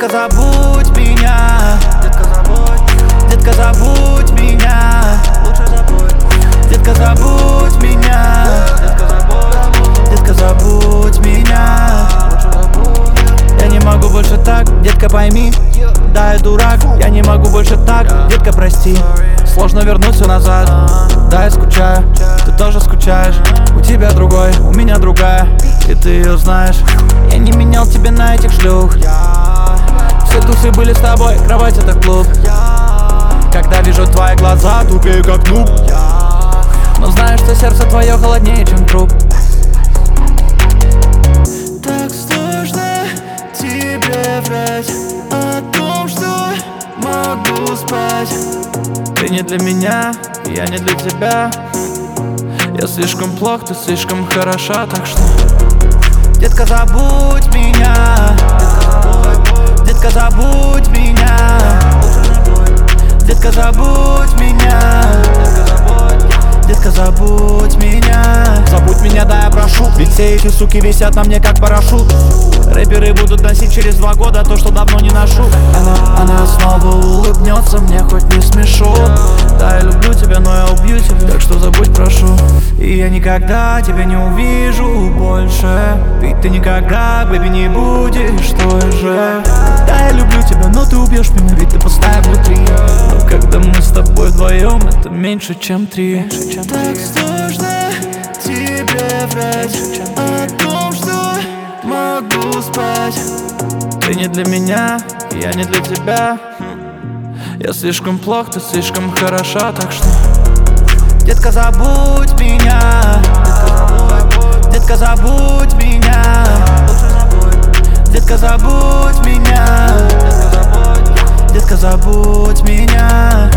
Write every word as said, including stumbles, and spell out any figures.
Детка, забудь меня. Детка, забудь. Детка, забудь меня. Лучше забудь. Детка, забудь меня. Детка, забудь. Детка, забудь меня. Лучше забудь. Я не могу больше так, детка, пойми. Да, я дурак, я не могу больше так, детка, прости. Сложно вернуть все назад. Да, я скучаю, ты тоже скучаешь. У тебя другой, у меня другая, и ты ее знаешь. Я не менял тебя на этих шлюх. Все тусы были с тобой, кровать это клуб. Когда вижу твои глаза, тупею как нуб. Но знаю, что сердце твое холоднее, чем труп. Так сложно тебе врать о том, что могу спать. Ты не для меня, я не для тебя. Я слишком плох, ты слишком хороша, так что детка, забудь меня. Детка, забудь меня. Детка, забудь меня. Детка, забудь меня. Забудь меня, да, я прошу. Ведь все эти суки висят на мне как парашют. Рэперы будут носить через два года то, что давно не ношу. Она, она снова улыбнется мне, хоть не смешу. Да, я люблю тебя, но я убью тебя, так что забудь, прошу. И я никогда тебя не увижу больше. Ведь ты никогда, бэби, не будешь той же. Да, я люблю тебя, но ты убьешь меня, ведь ты пустая внутри. Но когда мы с тобой вдвоем, это меньше, чем три. Так сложно тебе врать о том, что могу спать. Ты не для меня, я не для тебя. Я слишком плох, ты слишком хороша, так что детка, забудь меня. Детка, забудь меня. Детка, забудь меня. Детка, забудь меня.